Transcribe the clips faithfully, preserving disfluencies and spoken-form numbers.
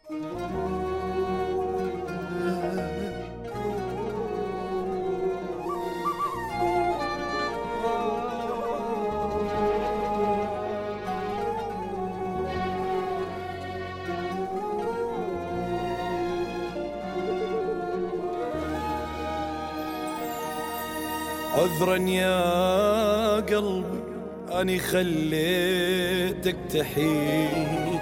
عذرا يا قلبي أني خليتك تحيد،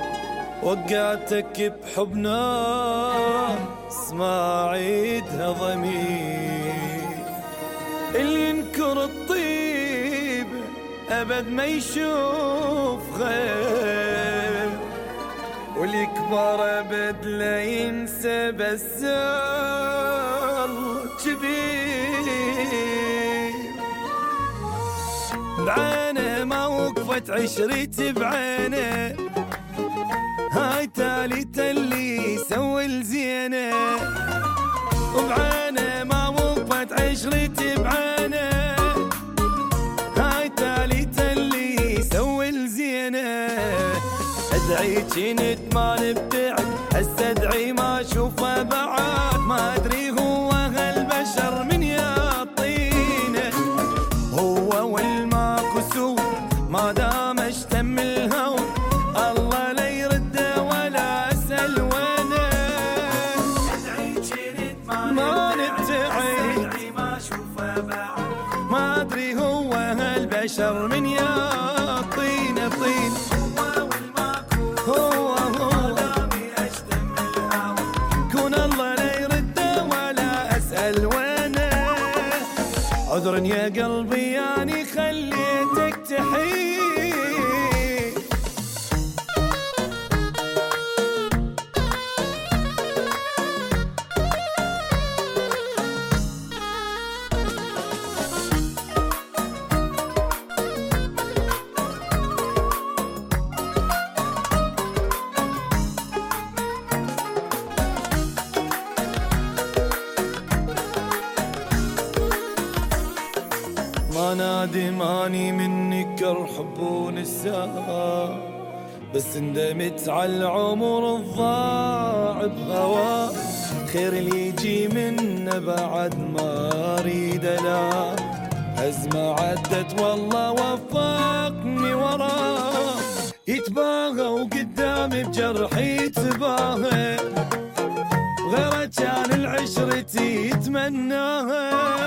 وقعتك بحب ناس ما عيدها ضمير. اللي ينكر الطيب أبد ما يشوف غير، واللي يكبر أبد لا ينسى بس كبير. بعينه ما وقفت عشرتي بعينه، هاي تاليته اللي يسوي الزينه. وبعينه ما وقفت عشرتي بعينه، هاي تاليته اللي يسوي الزينه. ادعي كنت ما نبتعد، هسه ادعي ما اشوفه بعد. ما ادري هو هالبشر من يعطينه، هو والماكو سوى ما دام اشتم الهوى. الله لا يرده ولا اسال وينه. ادعي كنت ما نبتعد، ادعي ما اشوفه بعد. ما ادري هو هالبشر من يعطينه طين. هو هو دامي اشتم الهوى، كون الله لا يرده ولا اسال وينه. عذرا يا قلبي يعني خليتك تحيد. ما نادم اني منك ارحب ونساه، بس اندمت على العمر الضاع بهواه. خير اللي يجي منه بعد ما اريد لا. ازمه عدت والله وفقني وراه، يتباهى وقدامي بجرحي يتباهى. غيره كان العشرتي يتمناها،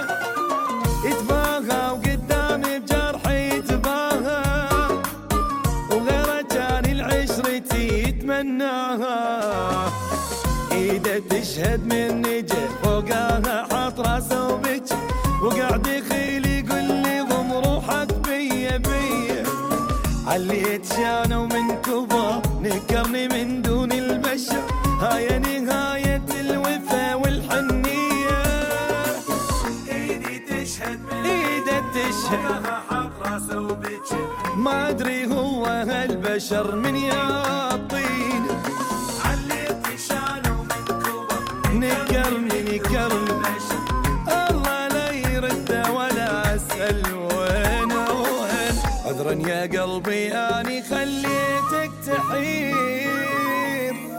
يتباهى وقدامي بجرحي يتباهى. وغيره كان العشرتي يتمناها. ايده تشهد من نجا فوقاها حط راسه وبكى، وقعد يخيل يقول لي ضم روحك بيا بيا. عليت شانه ومن كبر نكرني من دون البشر. هاي نهاية الوفا والحنية. ايدي تشهد ايده تشهد حط راسه وبكى. ما ادري هو هالبشر من يعطيني. عليت شانه ومن كبر نكرني نكرني. الله لا يرده ولا اسال وين وين. عذرا يا قلبي اني خليتك تحير.